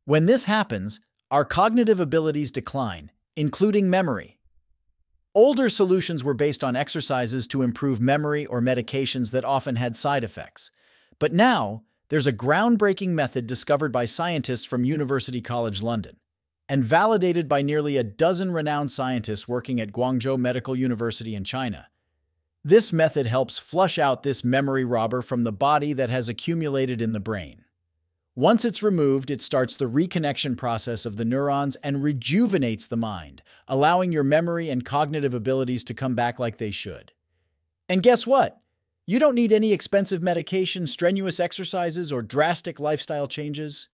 When this happens, our cognitive abilities decline, including memory. Older solutions were based on exercises to improve memory or medications that often had side effects. But now, there's a groundbreaking method discovered by scientists from University College London and validated by nearly a dozen renowned scientists working at Guangzhou Medical University in China. This method helps flush out this memory robber from the body that has accumulated in the brain. Once it's removed, it starts the reconnection process of the neurons and rejuvenates the mind, allowing your memory and cognitive abilities to come back like they should. And guess what? You don't need any expensive medication, strenuous exercises, or drastic lifestyle changes.